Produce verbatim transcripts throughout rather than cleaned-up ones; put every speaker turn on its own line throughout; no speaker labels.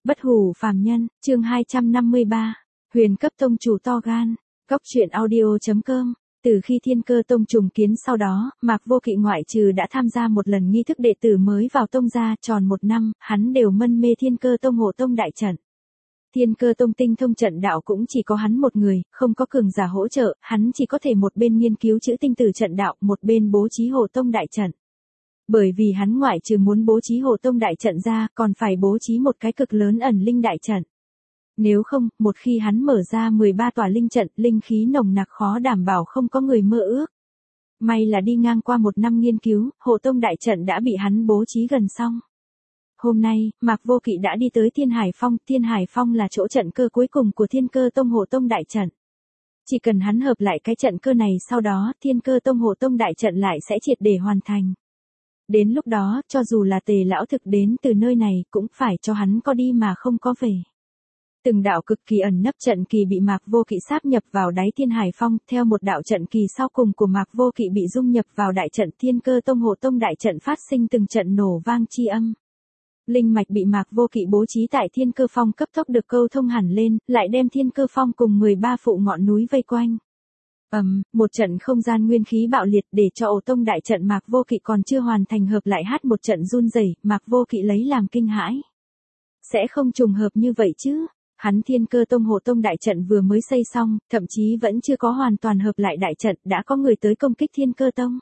Bất hủ phàm nhân, chương hai trăm năm mươi ba, huyền cấp tông chủ to gan, góc truyện audio.com. Từ khi Thiên Cơ Tông trùng kiến sau đó, Mạc Vô Kỵ ngoại trừ đã tham gia một lần nghi thức đệ tử mới vào tông ra tròn một năm, hắn đều mân mê Thiên Cơ Tông hộ tông đại trận. Thiên Cơ Tông tinh thông trận đạo cũng chỉ có hắn một người, không có cường giả hỗ trợ, hắn chỉ có thể một bên nghiên cứu chữ tinh tử trận đạo, một bên bố trí hộ tông đại trận. Bởi vì hắn ngoại trừ muốn bố trí hộ tông đại trận ra, còn phải bố trí một cái cực lớn ẩn linh đại trận. Nếu không, một khi hắn mở ra mười ba tòa linh trận, linh khí nồng nặc khó đảm bảo không có người mơ ước. May là đi ngang qua một năm nghiên cứu, hộ tông đại trận đã bị hắn bố trí gần xong. Hôm nay, Mạc Vô Kỵ đã đi tới Thiên Hải Phong, Thiên Hải Phong là chỗ trận cơ cuối cùng của Thiên Cơ Tông hộ tông đại trận. Chỉ cần hắn hợp lại cái trận cơ này sau đó, Thiên Cơ Tông hộ tông đại trận lại sẽ triệt để hoàn thành. Đến lúc đó, cho dù là Tề lão thực đến từ nơi này, cũng phải cho hắn có đi mà không có về. Từng đạo cực kỳ ẩn nấp trận kỳ bị Mạc Vô Kỵ sáp nhập vào đáy Thiên Hải Phong, theo một đạo trận kỳ sau cùng của Mạc Vô Kỵ bị dung nhập vào đại trận Thiên Cơ Tông hộ tông đại trận phát sinh từng trận nổ vang chi âm. Linh mạch bị Mạc Vô Kỵ bố trí tại Thiên Cơ Phong cấp tốc được câu thông hẳn lên, lại đem Thiên Cơ Phong cùng mười ba phụ ngọn núi vây quanh. Ầm, um, một trận không gian nguyên khí bạo liệt để cho ổ tông đại trận Mạc Vô Kỵ còn chưa hoàn thành hợp lại hát một trận run rẩy, Mạc Vô Kỵ lấy làm kinh hãi. Sẽ không trùng hợp như vậy chứ? Hắn Thiên Cơ Tông hộ tông đại trận vừa mới xây xong, thậm chí vẫn chưa có hoàn toàn hợp lại đại trận, đã có người tới công kích Thiên Cơ Tông.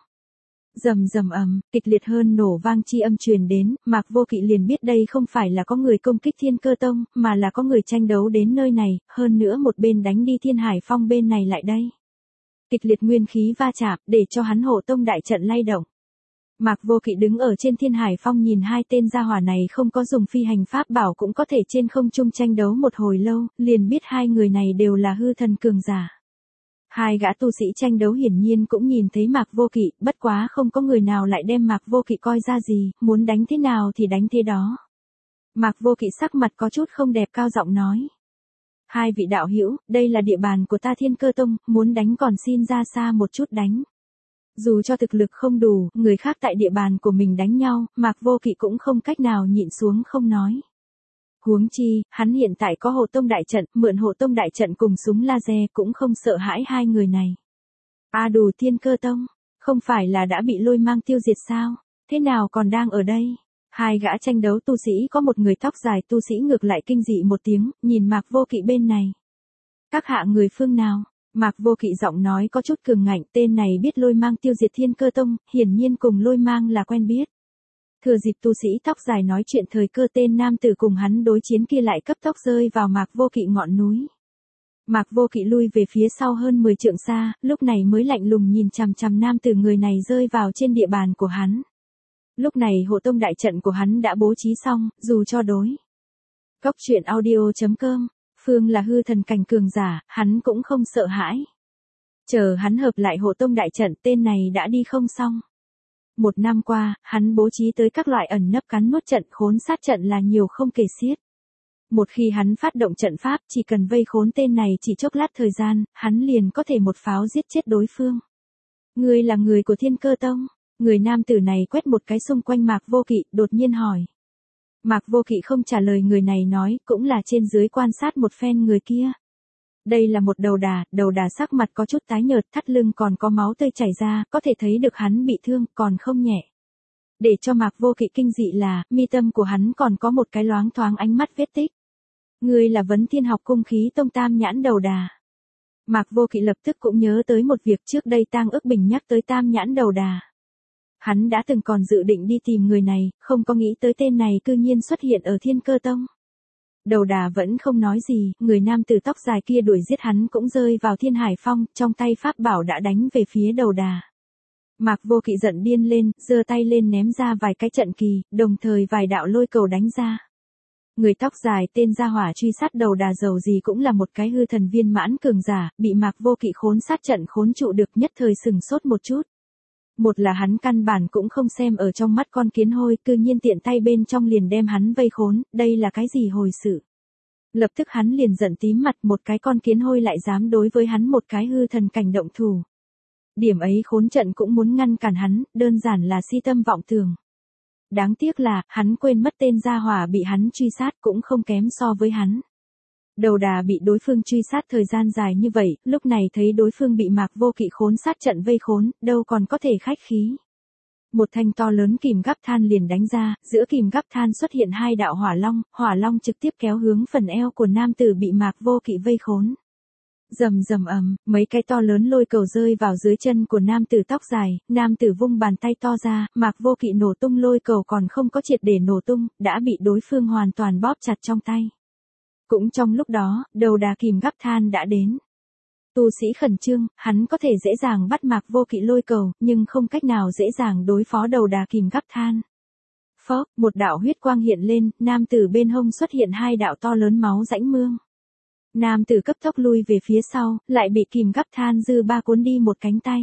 Rầm rầm ầm, kịch liệt hơn nổ vang chi âm truyền đến, Mạc Vô Kỵ liền biết đây không phải là có người công kích Thiên Cơ Tông, mà là có người tranh đấu đến nơi này, hơn nữa một bên đánh đi Thiên Hải Phong bên này lại đây. Kịch liệt nguyên khí va chạm, để cho hắn hộ tông đại trận lay động. Mạc Vô Kỵ đứng ở trên Thiên Hải Phong nhìn hai tên gia hỏa này không có dùng phi hành pháp bảo cũng có thể trên không trung tranh đấu một hồi lâu, liền biết hai người này đều là hư thần cường giả. Hai gã tu sĩ tranh đấu hiển nhiên cũng nhìn thấy Mạc Vô Kỵ, bất quá không có người nào lại đem Mạc Vô Kỵ coi ra gì, muốn đánh thế nào thì đánh thế đó. Mạc Vô Kỵ sắc mặt có chút không đẹp cao giọng nói. Hai vị đạo hữu, đây là địa bàn của ta Thiên Cơ Tông, muốn đánh còn xin ra xa một chút đánh. Dù cho thực lực không đủ, người khác tại địa bàn của mình đánh nhau, Mạc Vô Kỵ cũng không cách nào nhịn xuống không nói. Huống chi, hắn hiện tại có hộ tông đại trận, mượn hộ tông đại trận cùng súng laser cũng không sợ hãi hai người này. A Đù Thiên Cơ Tông, không phải là đã bị lôi mang tiêu diệt sao, thế nào còn đang ở đây? Hai gã tranh đấu tu sĩ có một người tóc dài tu sĩ ngược lại kinh dị một tiếng, nhìn Mạc Vô Kỵ bên này. Các hạ người phương nào? Mạc Vô Kỵ giọng nói có chút cường ngạnh, tên này biết lôi mang tiêu diệt Thiên Cơ Tông, hiển nhiên cùng lôi mang là quen biết. Thừa dịp tu sĩ tóc dài nói chuyện thời cơ tên nam tử cùng hắn đối chiến kia lại cấp tốc rơi vào Mạc Vô Kỵ ngọn núi. Mạc Vô Kỵ lui về phía sau hơn mười trượng xa, lúc này mới lạnh lùng nhìn chằm chằm nam tử người này rơi vào trên địa bàn của hắn. Lúc này hộ tông đại trận của hắn đã bố trí xong, dù cho đối. Góc truyện audio.com, Phương là hư thần cảnh cường giả, hắn cũng không sợ hãi. Chờ hắn hợp lại hộ tông đại trận tên này đã đi không xong. Một năm qua, hắn bố trí tới các loại ẩn nấp cắn nuốt trận khốn sát trận là nhiều không kể xiết. Một khi hắn phát động trận pháp chỉ cần vây khốn tên này chỉ chốc lát thời gian, hắn liền có thể một pháo giết chết đối phương. Ngươi là người của Thiên Cơ Tông. Người nam tử này quét một cái xung quanh Mạc Vô Kỵ, đột nhiên hỏi. Mạc Vô Kỵ không trả lời người này nói, cũng là trên dưới quan sát một phen người kia. Đây là một đầu đà, đầu đà sắc mặt có chút tái nhợt, thắt lưng còn có máu tươi chảy ra, có thể thấy được hắn bị thương, còn không nhẹ. Để cho Mạc Vô Kỵ kinh dị là, mi tâm của hắn còn có một cái loáng thoáng ánh mắt vết tích. Người là Vấn Thiên Học Cung Khí Tông Tam Nhãn đầu đà. Mạc Vô Kỵ lập tức cũng nhớ tới một việc trước đây Tang Ức Bình nhắc tới Tam Nhãn đầu đà. Hắn đã từng còn dự định đi tìm người này, không có nghĩ tới tên này cư nhiên xuất hiện ở Thiên Cơ Tông. Đầu đà vẫn không nói gì, người nam tử tóc dài kia đuổi giết hắn cũng rơi vào Thiên Hải Phong, trong tay pháp bảo đã đánh về phía đầu đà. Mạc Vô Kỵ giận điên lên, giơ tay lên ném ra vài cái trận kỳ, đồng thời vài đạo lôi cầu đánh ra. Người tóc dài tên gia hỏa truy sát đầu đà dầu gì cũng là một cái hư thần viên mãn cường giả, bị Mạc Vô Kỵ khốn sát trận khốn trụ được nhất thời sừng sốt một chút. Một là hắn căn bản cũng không xem ở trong mắt con kiến hôi, cư nhiên tiện tay bên trong liền đem hắn vây khốn, đây là cái gì hồi sự. Lập tức hắn liền giận tím mặt, một cái con kiến hôi lại dám đối với hắn một cái hư thần cảnh động thủ. Điểm ấy khốn trận cũng muốn ngăn cản hắn, đơn giản là si tâm vọng tưởng. đáng tiếc là, hắn quên mất tên gia hỏa bị hắn truy sát cũng không kém so với hắn. Đầu đà bị đối phương truy sát thời gian dài như vậy, lúc này thấy đối phương bị Mạc Vô Kỵ khốn sát trận vây khốn, đâu còn có thể khách khí. Một thanh to lớn kìm gắp than liền đánh ra, giữa kìm gắp than xuất hiện hai đạo hỏa long, hỏa long trực tiếp kéo hướng phần eo của nam tử bị Mạc Vô Kỵ vây khốn. Rầm rầm ầm, mấy cái to lớn lôi cầu rơi vào dưới chân của nam tử tóc dài, nam tử vung bàn tay to ra, Mạc Vô Kỵ nổ tung lôi cầu còn không có triệt để nổ tung, đã bị đối phương hoàn toàn bóp chặt trong tay. Cũng trong lúc đó, đầu đà kìm gắp than đã đến. Tu sĩ khẩn trương, hắn có thể dễ dàng bắt Mạc Vô Kỵ lôi cầu, nhưng không cách nào dễ dàng đối phó đầu đà kìm gắp than. Phó, một đạo huyết quang hiện lên, nam tử bên hông xuất hiện hai đạo to lớn máu rãnh mương. Nam tử cấp tốc lui về phía sau, lại bị kìm gắp than dư ba cuốn đi một cánh tay.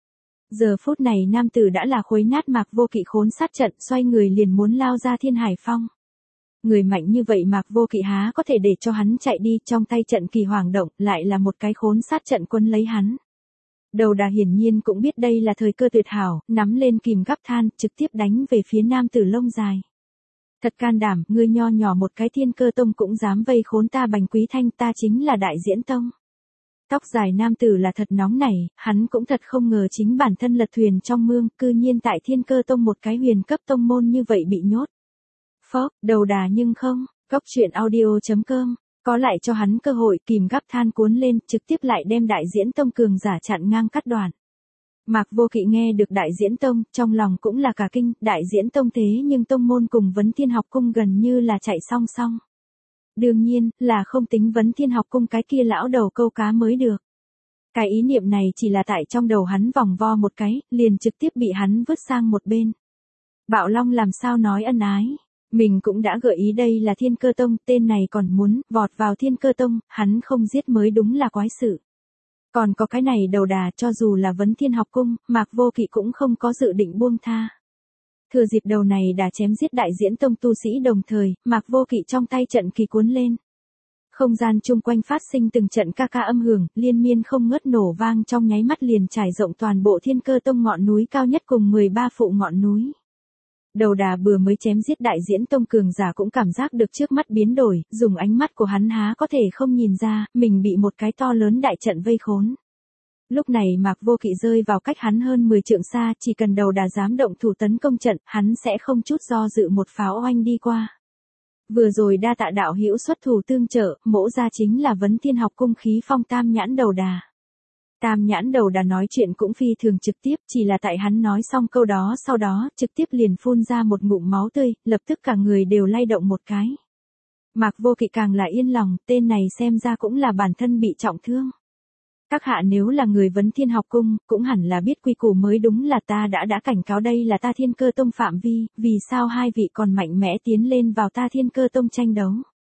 Giờ phút này nam tử đã là khối nát Mạc Vô Kỵ khốn sát trận, xoay người liền muốn lao ra Thiên Hải Phong. Người mạnh như vậy Mạc Vô Kỵ há có thể để cho hắn chạy đi, trong tay trận kỳ hoàng động, lại là một cái khốn sát trận quấn lấy hắn. Đầu đà hiển nhiên cũng biết đây là thời cơ tuyệt hảo, nắm lên kìm gắp than, trực tiếp đánh về phía nam tử lông dài. Thật can đảm, ngươi nho nhỏ một cái Thiên Cơ Tông cũng dám vây khốn ta Bành Quý Thanh, ta chính là Đại Diễn Tông. Tóc dài nam tử là thật nóng nảy, hắn cũng thật không ngờ chính bản thân lật thuyền trong mương, cư nhiên tại Thiên Cơ Tông một cái huyền cấp tông môn như vậy bị nhốt. Phó, đầu đà nhưng không, góc truyện audio chấm com, có lại cho hắn cơ hội, kìm gắp than cuốn lên, trực tiếp lại đem Đại Diễn Tông cường giả chặn ngang cắt đoạn. Mạc Vô Kỵ nghe được Đại Diễn Tông, trong lòng cũng là cả kinh, Đại Diễn Tông thế nhưng tông môn cùng Vấn Thiên Học Cung gần như là chạy song song. Đương nhiên, là không tính Vấn Thiên Học Cung cái kia lão đầu câu cá mới được. Cái ý niệm này chỉ là tại trong đầu hắn vòng vo một cái, liền trực tiếp bị hắn vứt sang một bên. Bạo Long làm sao nói ân ái. Mình cũng đã gợi ý đây là Thiên Cơ Tông, tên này còn muốn vọt vào Thiên Cơ Tông, hắn không giết mới đúng là quái sự. Còn có cái này đầu đà, cho dù là Vấn Thiên Học Cung, Mạc Vô Kỵ cũng không có dự định buông tha. Thừa dịp đầu này đã chém giết Đại Diễn Tông tu sĩ đồng thời, Mạc Vô Kỵ trong tay trận kỳ cuốn lên. Không gian chung quanh phát sinh từng trận ca ca âm hưởng, liên miên không ngớt nổ vang trong nháy mắt liền trải rộng toàn bộ Thiên Cơ Tông ngọn núi cao nhất cùng mười ba phụ ngọn núi. Đầu đà vừa mới chém giết Đại Diễn Tông cường giả cũng cảm giác được trước mắt biến đổi, dùng ánh mắt của hắn há có thể không nhìn ra, mình bị một cái to lớn đại trận vây khốn. Lúc này Mạc Vô Kỵ rơi vào cách hắn hơn mười trượng xa, chỉ cần đầu đà dám động thủ tấn công trận, hắn sẽ không chút do dự một pháo oanh đi qua. Vừa rồi đa tạ đạo hữu xuất thủ tương trợ, mỗ ra chính là Vấn Thiên Học Cung khí phong tam nhãn đầu đà. Tam nhãn đầu đà nói chuyện cũng phi thường trực tiếp, chỉ là tại hắn nói xong câu đó sau đó, trực tiếp liền phun ra một ngụm máu tươi, lập tức cả người đều lay động một cái. Mạc Vô Kỵ càng là yên lòng, tên này xem ra cũng là bản thân bị trọng thương. Các hạ nếu là người Vấn Thiên Học Cung, cũng hẳn là biết quy củ mới đúng là ta đã đã cảnh cáo đây là ta Thiên Cơ Tông phạm vi, vì sao hai vị còn mạnh mẽ tiến lên vào ta Thiên Cơ Tông tranh đấu.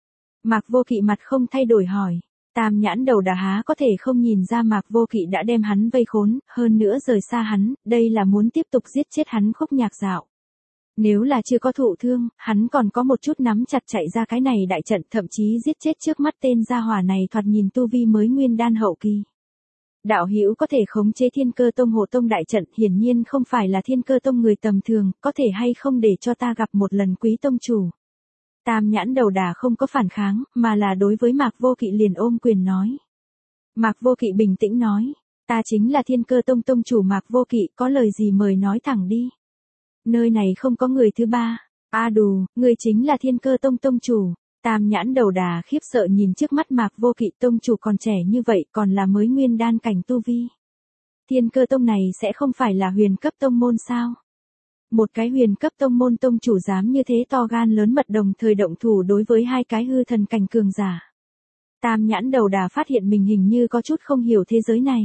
Mạc Vô Kỵ mặt không thay đổi hỏi. Tam nhãn đầu đà há có thể không nhìn ra Mạc Vô Kỵ đã đem hắn vây khốn, hơn nữa rời xa hắn, đây là muốn tiếp tục giết chết hắn khúc nhạc dạo. Nếu là chưa có thụ thương, hắn còn có một chút nắm chặt chạy ra cái này đại trận, thậm chí giết chết trước mắt tên gia hỏa này thoạt nhìn tu vi mới nguyên đan hậu kỳ. Đạo hữu có thể khống chế Thiên Cơ Tông hộ tông đại trận, hiển nhiên không phải là Thiên Cơ Tông người tầm thường, có thể hay không để cho ta gặp một lần quý tông chủ. Tam nhãn đầu đà không có phản kháng, mà là đối với Mạc Vô Kỵ liền ôm quyền nói. Mạc Vô Kỵ bình tĩnh nói, ta chính là Thiên Cơ Tông tông chủ Mạc Vô Kỵ, có lời gì mời nói thẳng đi. Nơi này không có người thứ ba. A đù, người chính là Thiên Cơ Tông tông chủ. Tam nhãn đầu đà khiếp sợ nhìn trước mắt Mạc Vô Kỵ, tông chủ còn trẻ như vậy, còn là mới nguyên đan cảnh tu vi. Thiên Cơ Tông này sẽ không phải là huyền cấp tông môn sao? Một cái huyền cấp tông môn tông chủ dám như thế to gan lớn mật đồng thời động thủ đối với hai cái hư thần cảnh cường giả. Tam nhãn đầu đà phát hiện mình hình như có chút không hiểu thế giới này.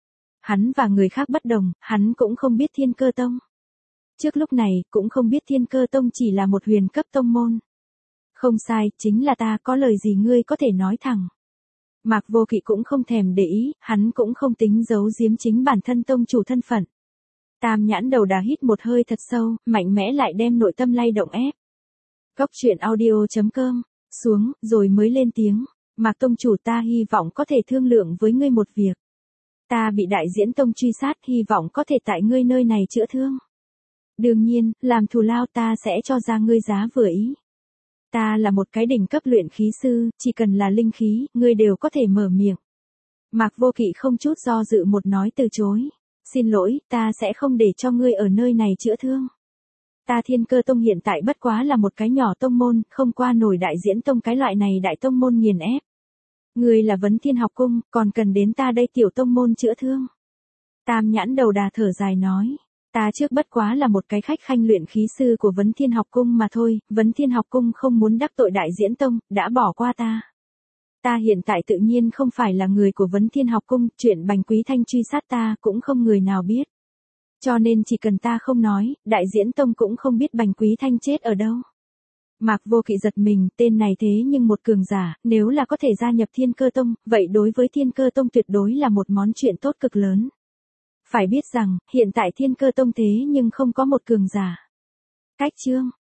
Hắn và người khác bất đồng, hắn cũng không biết Thiên Cơ Tông. Trước lúc này, cũng không biết Thiên Cơ Tông chỉ là một huyền cấp tông môn. Không sai, chính là ta, có lời gì ngươi có thể nói thẳng. Mạc Vô Kỵ cũng không thèm để ý, hắn cũng không tính giấu giếm chính bản thân tông chủ thân phận. Tam nhãn đầu đà hít một hơi thật sâu, mạnh mẽ lại đem nội tâm lay động ép. Góc truyện audio chấm com, xuống, rồi mới lên tiếng. Mạc tông chủ, ta hy vọng có thể thương lượng với ngươi một việc. Ta bị Đại Diễn Tông truy sát, hy vọng có thể tại ngươi nơi này chữa thương. Đương nhiên, làm thù lao ta sẽ cho ra ngươi giá vừa ý. Ta là một cái đỉnh cấp luyện khí sư, chỉ cần là linh khí, ngươi đều có thể mở miệng. Mạc Vô Kỵ không chút do dự một nói từ chối. Xin lỗi, ta sẽ không để cho ngươi ở nơi này chữa thương. Ta Thiên Cơ Tông hiện tại bất quá là một cái nhỏ tông môn, không qua nổi Đại Diễn Tông cái loại này đại tông môn nghiền ép. Ngươi là Vấn Thiên học cung, còn cần đến ta đây tiểu tông môn chữa thương. Tam Nhãn Đầu Đà thở dài nói. Ta trước bất quá là một cái khách khanh luyện khí sư của Vấn Thiên học cung mà thôi, Vấn Thiên học cung không muốn đắc tội Đại Diễn Tông, đã bỏ qua ta. Ta hiện tại tự nhiên không phải là người của Vấn Thiên học cung, chuyện Bành Quý Thanh truy sát ta cũng không người nào biết. Cho nên chỉ cần ta không nói, Đại Diễn Tông cũng không biết Bành Quý Thanh chết ở đâu. Mạc Vô Kỵ giật mình, tên này thế nhưng một cường giả, nếu là có thể gia nhập Thiên Cơ Tông, vậy đối với Thiên Cơ Tông tuyệt đối là một món chuyện tốt cực lớn. Phải biết rằng, hiện tại Thiên Cơ Tông thế nhưng không có một cường giả. Cách chương